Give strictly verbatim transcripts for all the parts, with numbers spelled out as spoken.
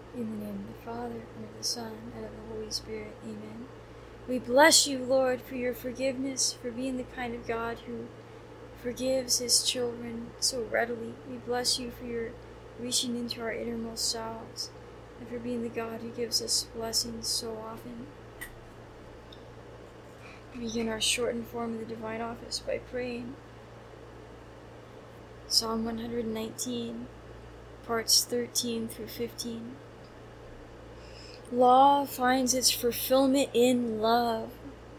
In the name of the Father, and of the Son, and of the Holy Spirit. Amen. We bless you, Lord, for your forgiveness, for being the kind of God who forgives his children so readily. We bless you for your reaching into our innermost selves, and for being the God who gives us blessings so often. We begin our shortened form of the divine office by praying Psalm one hundred nineteen, parts thirteen through fifteen. Law finds its fulfillment in love.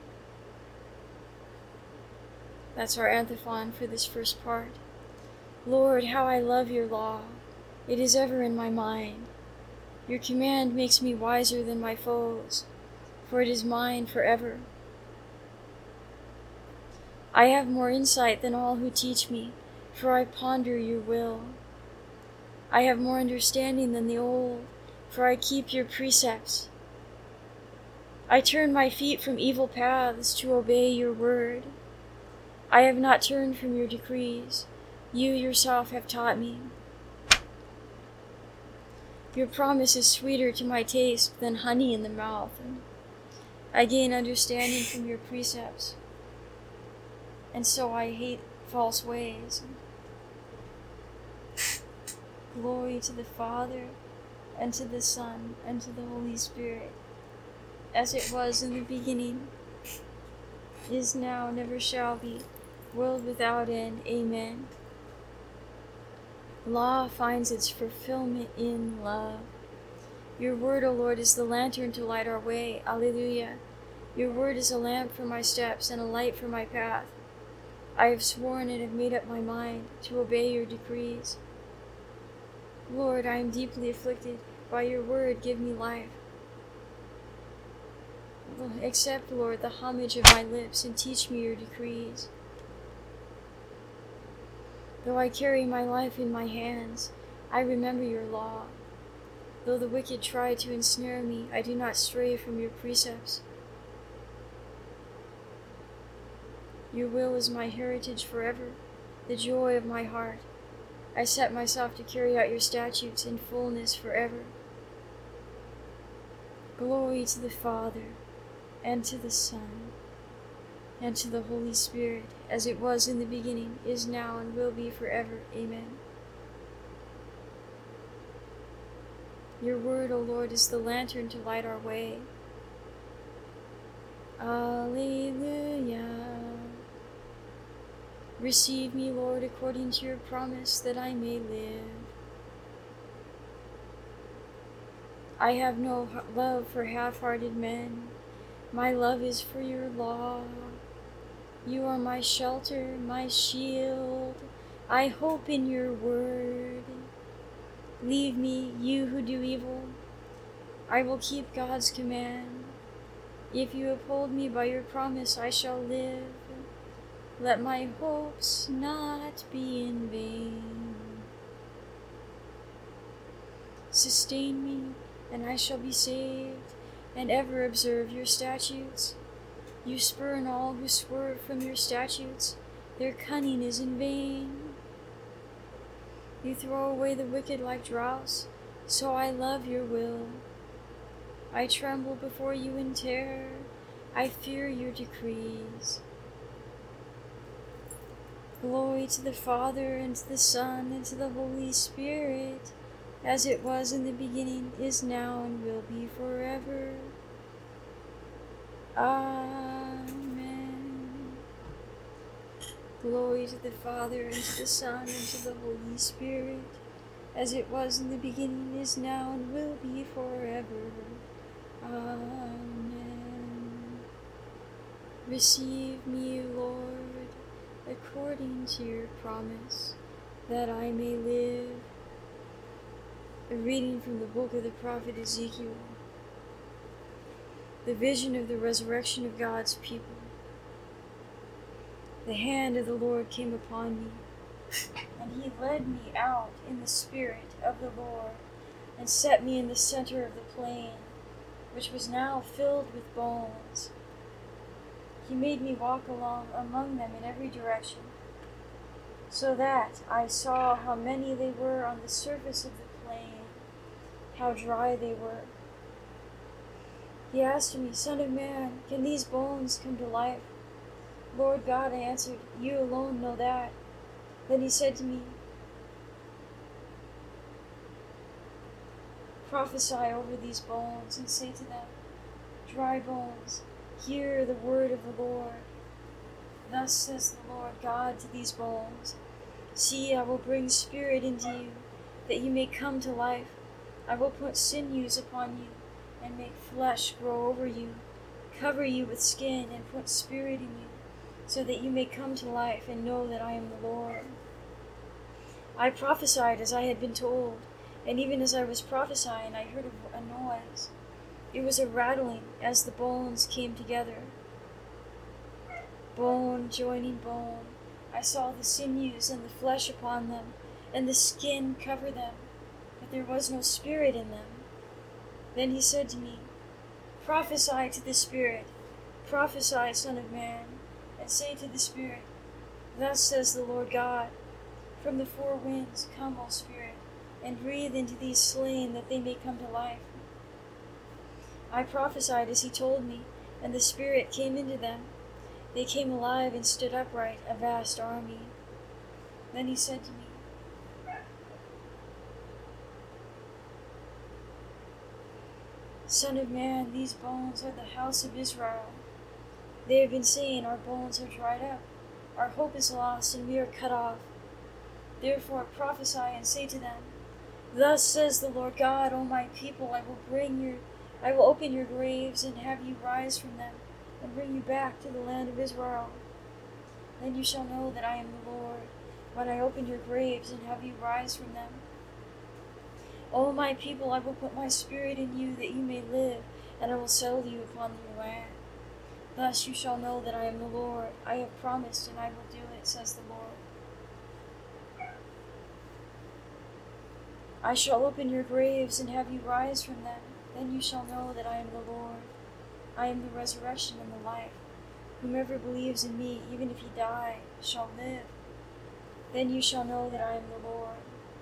That's our antiphon for this first part. Lord, how I love your law. It is ever in my mind. Your command makes me wiser than my foes, for it is mine forever. I have more insight than all who teach me, for I ponder your will. I have more understanding than the old, for I keep your precepts. I turn my feet from evil paths to obey your word. I have not turned from your decrees. You yourself have taught me. Your promise is sweeter to my taste than honey in the mouth. I gain understanding from your precepts, and so I hate false ways. Glory to the Father, and to the Son, and to the Holy Spirit, as it was in the beginning, is now, never shall be, world without end. Amen. Law finds its fulfillment in love. Your word, O Lord, is the lantern to light our way. Alleluia. Your word is a lamp for my steps and a light for my path. I have sworn and have made up my mind to obey your decrees. Lord, I am deeply afflicted. By your word, give me life. Accept, Lord, the homage of my lips and teach me your decrees. Though I carry my life in my hands, I remember your law. Though the wicked try to ensnare me, I do not stray from your precepts. Your will is my heritage forever, the joy of my heart. I set myself to carry out your statutes in fullness forever. Glory to the Father, and to the Son, and to the Holy Spirit, as it was in the beginning, is now, and will be forever. Amen. Your word, O Lord, is the lantern to light our way. Alleluia. Receive me, Lord, according to your promise, that I may live. I have no love for half-hearted men. My love is for your law. You are my shelter, my shield. I hope in your word. Leave me, you who do evil. I will keep God's command. If you uphold me by your promise, I shall live. Let my hopes not be in vain. Sustain me, and I shall be saved, and ever observe your statutes. You spurn all who swerve from your statutes. Their cunning is in vain. You throw away the wicked like dross, so I love your will. I tremble before you in terror. I fear your decrees. Glory to the Father, and to the Son, and to the Holy Spirit, as it was in the beginning, is now, and will be forever. Amen. Glory to the Father, and to the Son, and to the Holy Spirit, as it was in the beginning, is now, and will be forever. Amen. Receive me, Lord, according to your promise, that I may live. A reading from the book of the prophet Ezekiel. The vision of the resurrection of God's people. The hand of the Lord came upon me, and he led me out in the spirit of the Lord, and set me in the center of the plain, which was now filled with bones. He made me walk along among them in every direction, so that I saw how many they were on the surface of the plain, how dry they were. He asked me, Son of man, can these bones come to life? Lord God, I answered, you alone know that. Then he said to me, prophesy over these bones and say to them, dry bones, hear the word of the Lord. Thus says the Lord God to these bones, see, I will bring spirit into you, that you may come to life. I will put sinews upon you, and make flesh grow over you, cover you with skin, and put spirit in you, so that you may come to life and know that I am the Lord. I prophesied as I had been told, and even as I was prophesying, I heard a noise. It was a rattling as the bones came together. Bone joining bone. I saw the sinews and the flesh upon them, and the skin cover them, but there was no spirit in them. Then he said to me, prophesy to the spirit, prophesy, Son of man, and say to the spirit, thus says the Lord God, from the four winds come, O Spirit, and breathe into these slain that they may come to life. I prophesied as he told me, and the Spirit came into them. They came alive and stood upright, a vast army. Then he said to me, Son of man, these bones are the house of Israel. They have been saying, our bones are dried up, our hope is lost, and we are cut off. Therefore prophesy and say to them, thus says the Lord God, O my people, I will bring your, I will open your graves and have you rise from them, and bring you back to the land of Israel. Then you shall know that I am the Lord, when I open your graves and have you rise from them. O my people, I will put my spirit in you, that you may live, and I will settle you upon your land. Thus you shall know that I am the Lord. I have promised, and I will do it, says the Lord. I shall open your graves and have you rise from them. Then you shall know that I am the Lord. I am the resurrection and the life. Whomever believes in me, even if he die, shall live. Then you shall know that I am the Lord.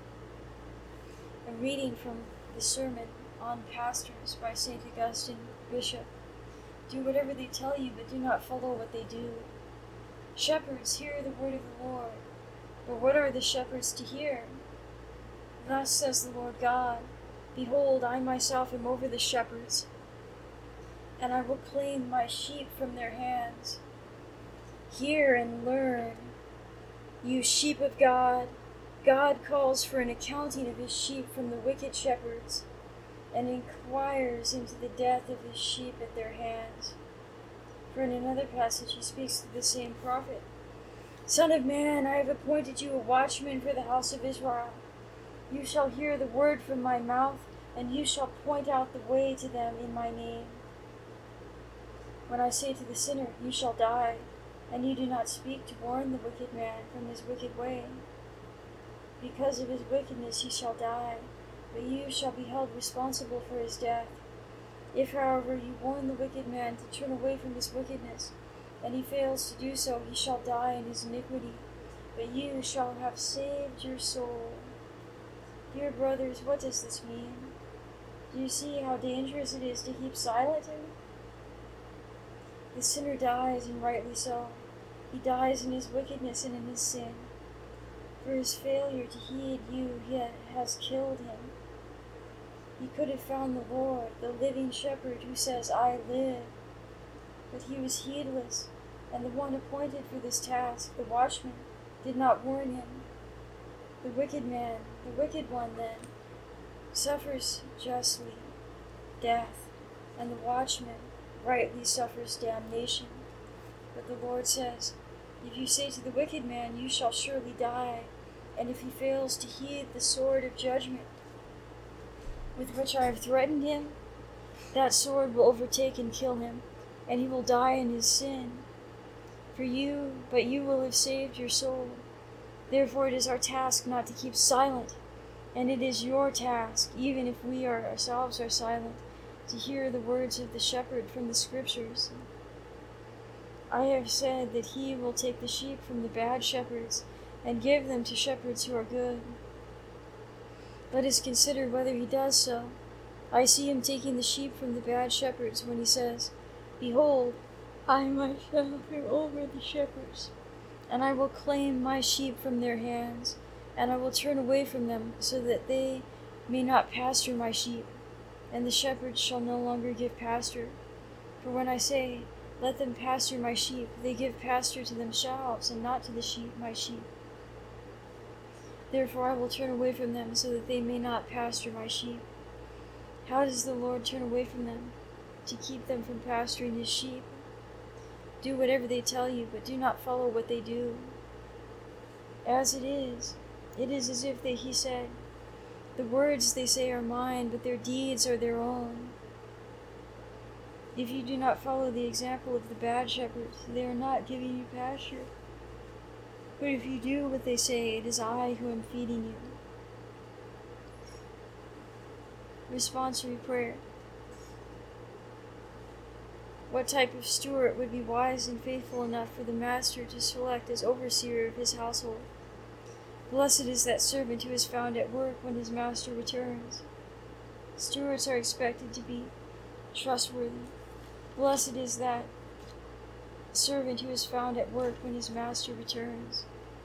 A reading from the Sermon on Pastors by Saint Augustine, Bishop. Do whatever they tell you, but do not follow what they do. Shepherds, hear the word of the Lord. But what are the shepherds to hear? Thus says the Lord God, behold, I myself am over the shepherds, and I will claim my sheep from their hands. Hear and learn, you sheep of God. God calls for an accounting of his sheep from the wicked shepherds, and inquires into the death of his sheep at their hands. For in another passage he speaks to the same prophet. Son of man, I have appointed you a watchman for the house of Israel. You shall hear the word from my mouth, and you shall point out the way to them in my name. When I say to the sinner, you shall die, and you do not speak to warn the wicked man from his wicked way. Because of his wickedness he shall die, but you shall be held responsible for his death. If, however, you warn the wicked man to turn away from his wickedness, and he fails to do so, he shall die in his iniquity, but you shall have saved your soul. Dear brothers, what does this mean? Do you see how dangerous it is to keep silent? The sinner dies, and rightly so. He dies in his wickedness and in his sin. For his failure to heed you, he has killed him. He could have found the Lord, the living shepherd who says, I live. But he was heedless, and the one appointed for this task, the watchman, did not warn him. The wicked man, the wicked one then, suffers justly death, and the watchman rightly suffers damnation. But the Lord says, if you say to the wicked man, you shall surely die, and if he fails to heed the sword of judgment with which I have threatened him, that sword will overtake and kill him, and he will die in his sin. For you, but you will have saved your soul. Therefore it is our task not to keep silent, and it is your task, even if we are ourselves are silent, to hear the words of the shepherd from the Scriptures. I have said that he will take the sheep from the bad shepherds and give them to shepherds who are good. Let us consider whether he does so, I see him taking the sheep from the bad shepherds when he says, Behold, I myself am over the shepherds, and I will claim my sheep from their hands, and I will turn away from them, so that they may not pasture my sheep, and the shepherds shall no longer give pasture. For when I say, Let them pasture my sheep, they give pasture to themselves, and not to the sheep, my sheep. Therefore I will turn away from them, so that they may not pasture my sheep. How does the Lord turn away from them? To keep them from pasturing his sheep. Do whatever they tell you, but do not follow what they do. As it is, it is as if they, he said, The words they say are mine, but their deeds are their own. If you do not follow the example of the bad shepherds, they are not giving you pasture. But if you do what they say, it is I who am feeding you. Responsory prayer. What type of steward would be wise and faithful enough for the master to select as overseer of his household? Blessed is that servant who is found at work when his master returns. Stewards are expected to be trustworthy. Blessed is that servant who is found at work when his master returns.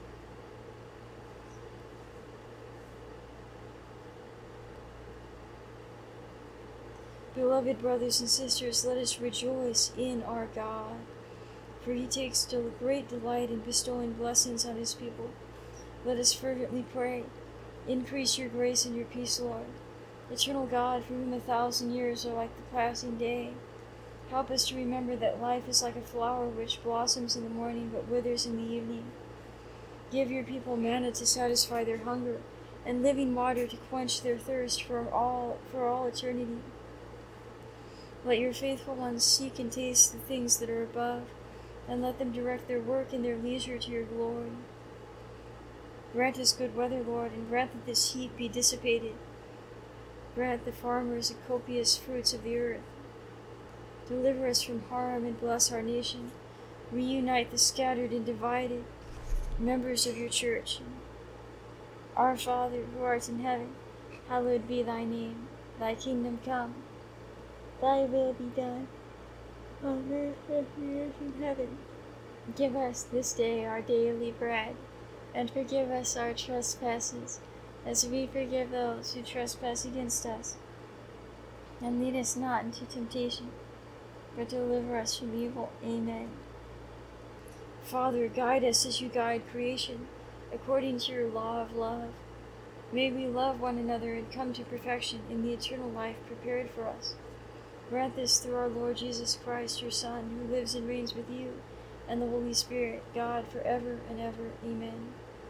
Beloved brothers and sisters, let us rejoice in our God, for he takes great delight in bestowing blessings on his people. Let us fervently pray. Increase your grace and your peace, Lord. Eternal God, for whom a thousand years are like the passing day, help us to remember that life is like a flower which blossoms in the morning but withers in the evening. Give your people manna to satisfy their hunger, and living water to quench their thirst for all, for all eternity. Let your faithful ones seek and taste the things that are above, and let them direct their work and their leisure to your glory. Grant us good weather, Lord, and grant that this heat be dissipated. Grant the farmers the copious fruits of the earth. Deliver us from harm and bless our nation. Reunite the scattered and divided members of your church. Our Father, who art in heaven, hallowed be thy name. Thy kingdom come. Thy will be done, on earth as it is in heaven. Give us this day our daily bread, and forgive us our trespasses, as we forgive those who trespass against us. And lead us not into temptation, but deliver us from evil. Amen. Father, guide us as you guide creation, according to your law of love. May we love one another and come to perfection in the eternal life prepared for us. Grant this through our Lord Jesus Christ, your Son, who lives and reigns with you and the Holy Spirit, God, forever and ever. Amen.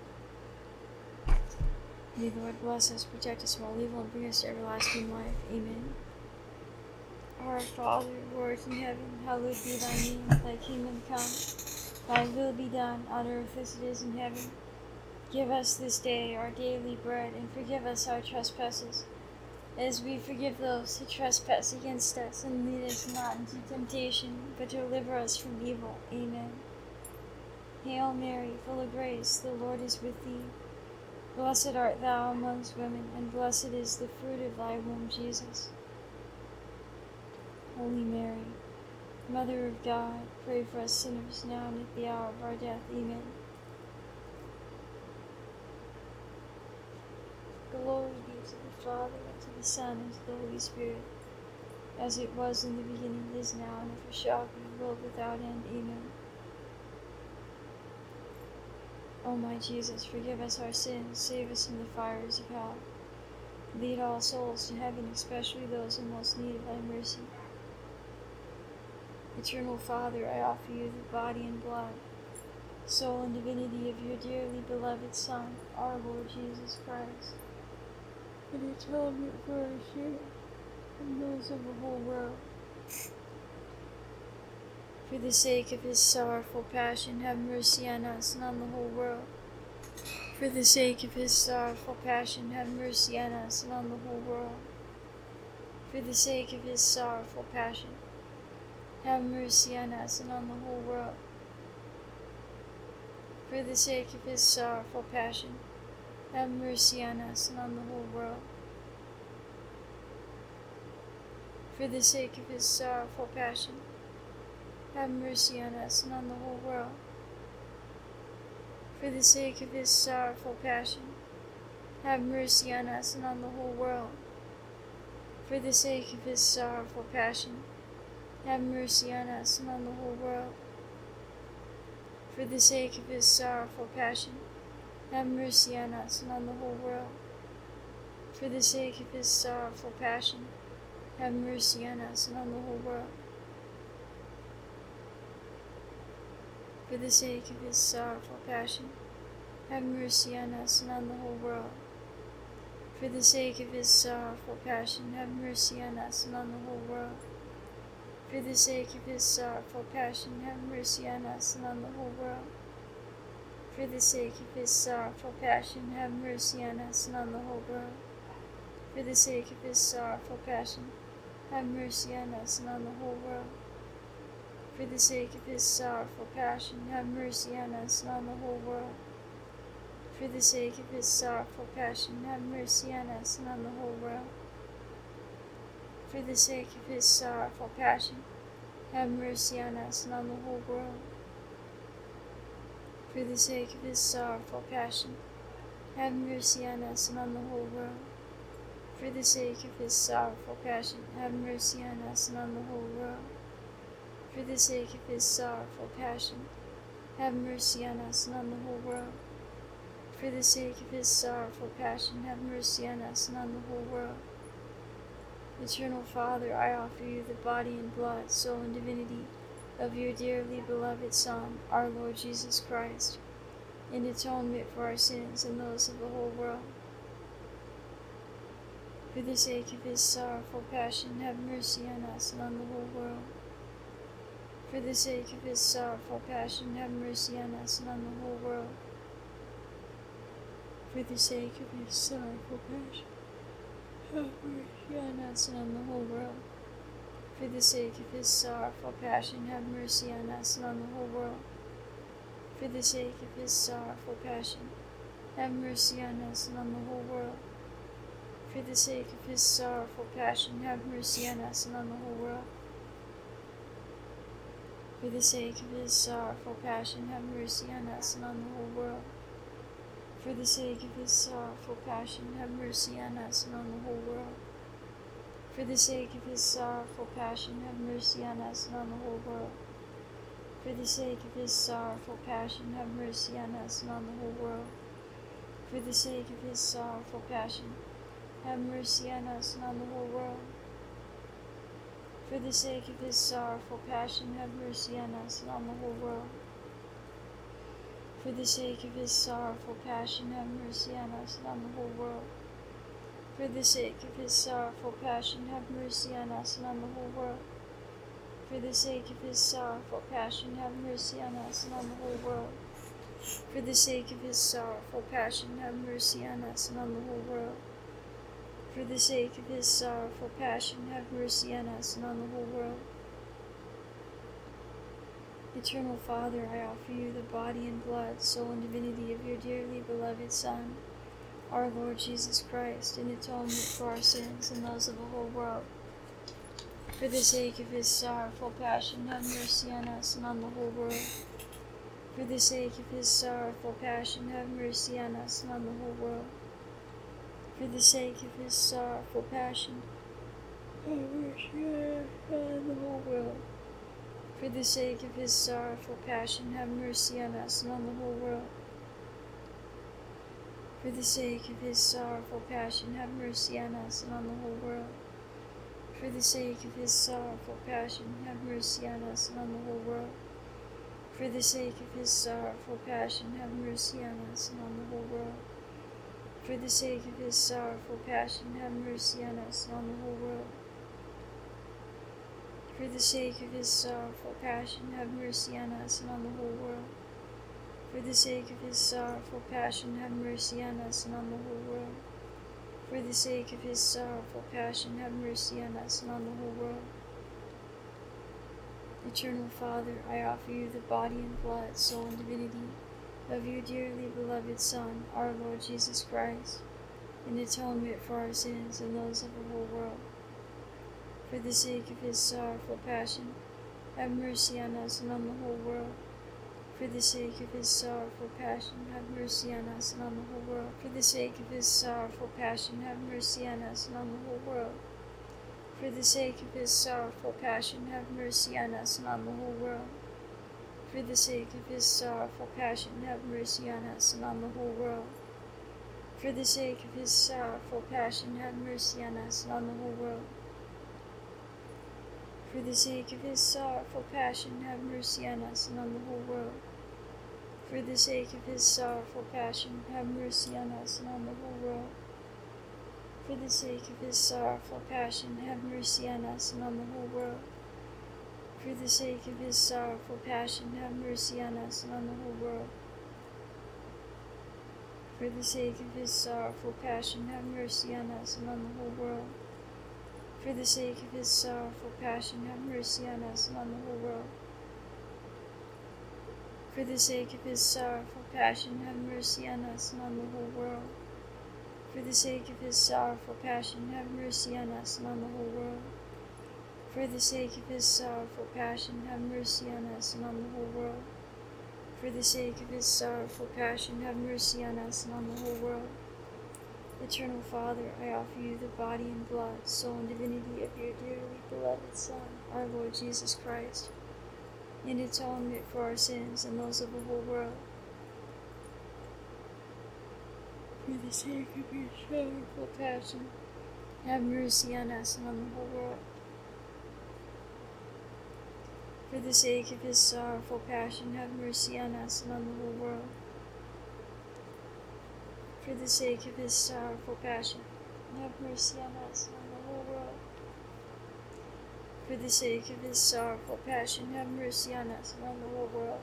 May the Lord bless us, protect us from all evil, and bring us to everlasting life. Amen. Our Father, who art in heaven, hallowed be thy name. Thy kingdom come. Thy will be done, on earth as it is in heaven. Give us this day our daily bread, and forgive us our trespasses, as we forgive those who trespass against us, and lead us not into temptation, but deliver us from evil. Amen. Hail Mary, full of grace, the Lord is with thee. Blessed art thou amongst women, and blessed is the fruit of thy womb, Jesus. Holy Mary, Mother of God, pray for us sinners, now and at the hour of our death. Amen. Glory be to the Father, and to the Son, and to the Holy Spirit, as it was in the beginning, is now, and ever shall be, world without end. Amen. O my Jesus, forgive us our sins, save us from the fires of hell. Lead all souls to heaven, especially those in most need of thy mercy. Eternal Father, I offer you the body and blood, soul and divinity of your dearly beloved Son, our Lord Jesus Christ, in atonement for our sins and those of the whole world. For the sake of his sorrowful passion, have mercy on us and on the whole world. For the sake of his sorrowful passion, have mercy on us and on the whole world. For the sake of his sorrowful passion, have mercy on us and on the whole world. For the sake of his sorrowful passion, have mercy on us and on the whole world. For the sake of his sorrowful passion, have mercy on us and on the whole world. For the sake of his sorrowful passion, have mercy on us and on the whole world. For the sake of his sorrowful passion, have mercy on us and on the whole world. For the sake of his sorrowful passion, have mercy on us and on the whole world. For the sake of his sorrowful passion, have mercy on us and on the whole world. For the sake of his sorrowful passion, have mercy on us and on the whole world. For the sake of his sorrowful passion, have mercy on us and on the whole world. For the sake of his sorrowful passion, have mercy on us and on the whole world. For the sake of his sorrowful passion, have mercy on us and on the whole world. For the sake of his sorrowful passion, have mercy on us and on the whole world. For the sake of his sorrowful passion, have mercy on us and on the whole world. For the sake of his sorrowful passion, have mercy on us and on the whole world. For the sake of his sorrowful passion, have mercy on us and on the whole world. For the sake of his sorrowful passion, have mercy on us and on the whole world. For the sake of his sorrowful passion, have mercy on us and on the whole world. For the sake of his sorrowful passion, have mercy on us and on the whole world. For the sake of his sorrowful passion, have mercy on us and on the whole world. Eternal Father, I offer you the body and blood, soul and divinity of your dearly beloved Son, our Lord Jesus Christ, in atonement for our sins and those of the whole world. For the sake of his sorrowful passion, have mercy on us and on the whole world. For the sake of his sorrowful passion, have mercy on us and on the whole world. For the sake of his sorrowful passion, have mercy on us and on the whole world. For the sake of his sorrowful passion, have mercy on us and on the whole world. For the sake of his sorrowful passion, have mercy on us and on the whole world. For the sake of his sorrowful passion, have mercy on us and on the whole world. For the sake of his sorrowful passion, have mercy on us and on the whole world. For the sake of his sorrowful passion, have mercy on us and on the whole world. For the sake of his sorrowful passion, have mercy on us and on the whole world. For the sake of his sorrowful passion, have mercy on us and on the whole world. For the sake of his sorrowful passion, have mercy on us and on the whole world. For the sake of his sorrowful passion, have mercy on us and on the whole world. For the sake of his sorrowful passion, have mercy on us and on the whole world. For the sake of his sorrowful passion, have mercy on us and on the whole world. For the sake of his sorrowful passion, have mercy on us and on the whole world. For the sake of his sorrowful passion, have mercy on us and on the whole world. For the sake of his sorrowful passion, have mercy on us and on the whole world. Eternal Father, I offer you the body and blood, soul and divinity of your dearly beloved Son, our Lord Jesus Christ, in atonement for our sins and those of the whole world. For the sake of his sorrowful passion, have mercy on us and on the whole world. For the sake of his sorrowful passion, have mercy on us and on the whole world. For the sake of his sorrowful passion, have mercy on the whole world. For the sake of his sorrowful passion, have mercy on us and on the whole world. For the sake of his sorrowful passion, have mercy on us and on the whole world. For the sake of his sorrowful passion, have mercy on us and on the whole world. For the sake of his sorrowful passion, have mercy on us and on the whole world. For the sake of his sorrowful passion, have mercy on us and on the whole world. For the sake of his sorrowful passion, have mercy on us and on the whole world. For the sake of his sorrowful passion, have mercy on us and on the whole world. For the sake of his sorrowful passion, have mercy on us and on the whole world. Eternal Father, I offer you the body and blood, soul and divinity of your dearly beloved Son, our Lord Jesus Christ, in atonement for our sins and those of the whole world. For the sake of his sorrowful passion, have mercy on us and on the whole world. For the sake of his sorrowful passion, have mercy on us and on the whole world. For the sake of his sorrowful passion, have mercy on us and on the whole world. For the sake of his sorrowful passion, have mercy on us and on the whole world. For the sake of his sorrowful passion, have mercy on us and on the whole world. For the sake of his sorrowful passion, have mercy on us and on the whole world. For the sake of his sorrowful passion, have mercy on us and on the whole world. For the sake of his sorrowful passion, have mercy on us and on the whole world. For the sake of his sorrowful passion, have mercy on us and on the whole world. For the sake of his sorrowful passion, have mercy on us and on the whole world. For the sake of his sorrowful passion, have mercy on us and on the whole world. For the sake of his sorrowful passion, have mercy on us and on the whole world. For the sake of his sorrowful passion, have mercy on us and on the whole world. For the sake of his sorrowful passion, have mercy on us and on the whole world. For the sake of his sorrowful passion, have mercy on us and on the whole world. For the sake of his sorrowful passion, have mercy on us and on the whole world. Eternal Father, I offer you the body and blood, soul and divinity of your dearly beloved Son, our Lord Jesus Christ, in atonement for our sins and those of the whole world. For the sake of your sorrowful passion, have mercy on us and on the whole world. For the sake of his sorrowful passion, have mercy on us and on the whole world. For the sake of his sorrowful passion, have mercy on us and on the whole world. For the sake of his sorrowful passion, have mercy on us and on the whole world.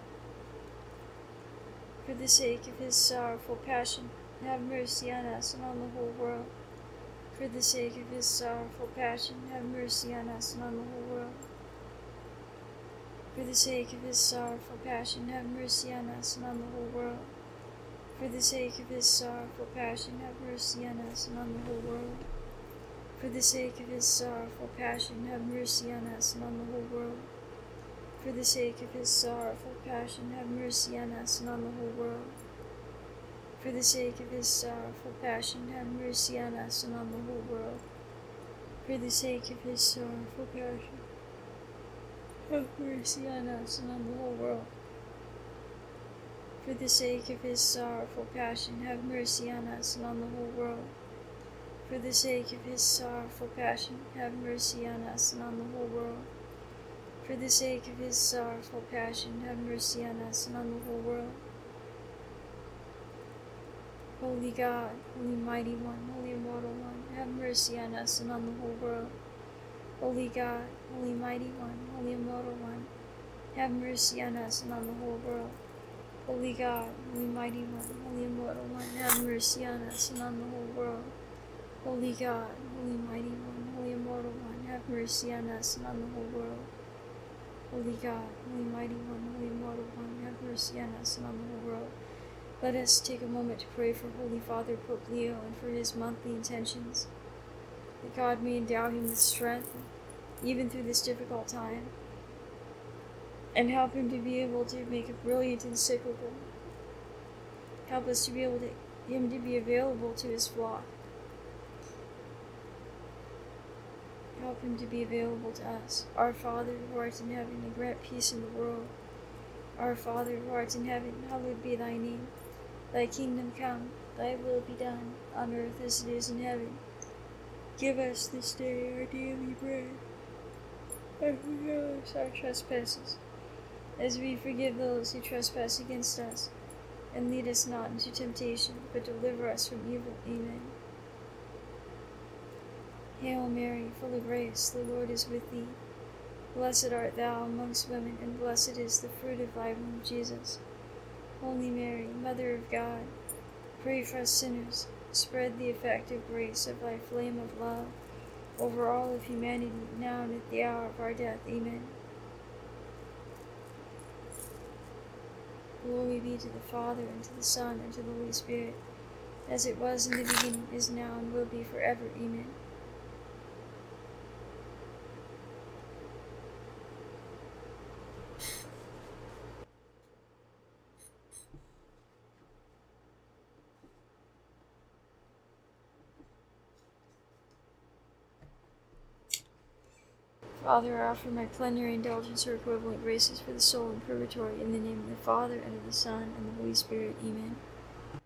For the sake of his sorrowful passion, have mercy on us and on the whole world. For the sake of his sorrowful passion, have mercy on us and on the whole world. For the sake of his sorrowful passion, have mercy on us and on the whole world. For the sake of his sorrowful passion, have mercy on us and on the whole world. For the sake of his sorrowful passion, have mercy on us and on the whole world. For the sake of his sorrowful passion, have mercy on us and on the whole world. For the sake of his sorrowful passion, have mercy on us and on the whole world. For the sake of his sorrowful passion, have mercy on us and on the whole world. For the sake of his sorrowful passion, have mercy on us and on the whole world. For the sake of his sorrowful passion, have mercy on us and on the whole world. For the sake of his sorrowful passion, have mercy on us and on the whole world. Holy God, Holy Mighty One, Holy Immortal One, have mercy on us and on the whole world. Holy God, Holy Mighty One, Holy Immortal One, have mercy on us and on the whole world. Holy God, Holy Mighty One, Holy Immortal One, have mercy on us and on the whole world. Holy God, Holy Mighty One, Holy Immortal One, have mercy on us and on the whole world. Holy God, Holy Mighty One, Holy Immortal One, have mercy on us and on the whole world. Let us take a moment to pray for Holy Father Pope Leo and for his monthly intentions, that God may endow him with strength, even through this difficult time, and help him to be able to make a brilliant encyclical. Help us to be able to him to be available to his flock. Help him to be available to us. Our Father, who art in heaven, and grant peace in the world. Our Father, who art in heaven, hallowed be thy name. Thy kingdom come, thy will be done, on earth as it is in heaven. Give us this day our daily bread, and forgive us our trespasses, as we forgive those who trespass against us. And lead us not into temptation, but deliver us from evil. Amen. Hail Mary, full of grace, the Lord is with thee. Blessed art thou amongst women, and blessed is the fruit of thy womb, Jesus. Holy Mary, Mother of God, pray for us sinners. Spread the effective grace of thy flame of love over all of humanity, now and at the hour of our death. Amen. Glory be to the Father, and to the Son, and to the Holy Spirit, as it was in the beginning, is now, and will be forever. Amen. Father, I offer my plenary indulgence or equivalent graces for the soul in purgatory, in the name of the Father, and of the Son, and the Holy Spirit. Amen.